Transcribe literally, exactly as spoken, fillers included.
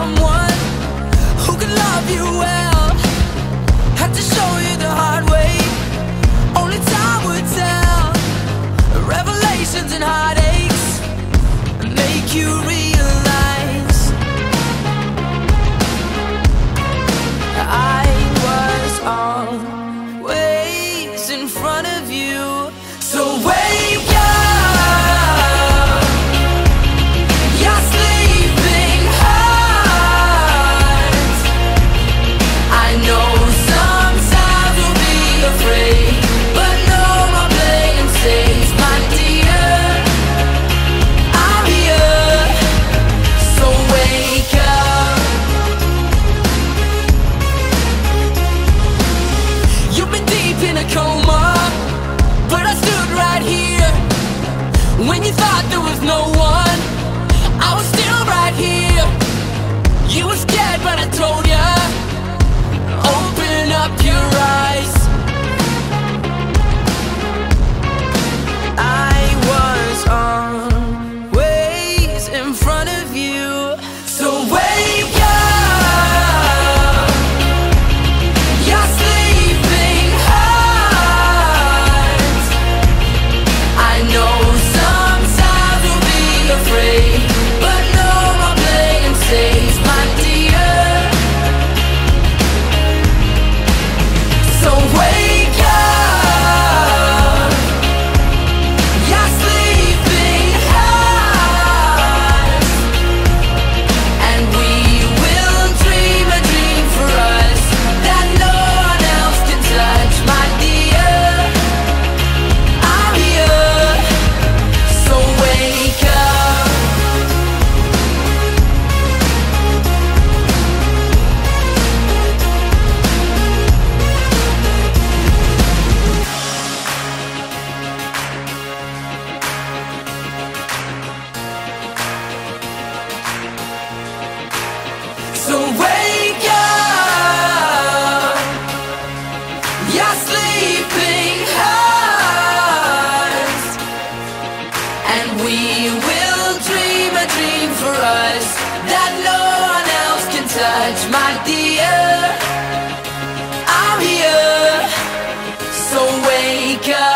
someone who can love you well. Had to show you the hard way, only time would tell. Revelations and heartaches make you realize I was always in front of you. So wake up, you're sleeping heart. I know sometimes we'll be afraid, but no more playing safe, my dear. I'm here, so wake up. You've been deep in a coma, but I stood right here. When you thought there was no one, I was still right here. You were scared, but I told ya, open up your eyes. I was always in front of you. So wake up, you're sleeping heart. I know sometimes we'll be afraid, but no more playing safe, my dear. So wake up, you're sleeping heart, and we will dream a dream for us that no one else can touch, my dear. I'm here, so wake up. So wake up, you're sleeping heart, and we will dream a dream for us that no one else can touch, my dear. I'm here, so wake up.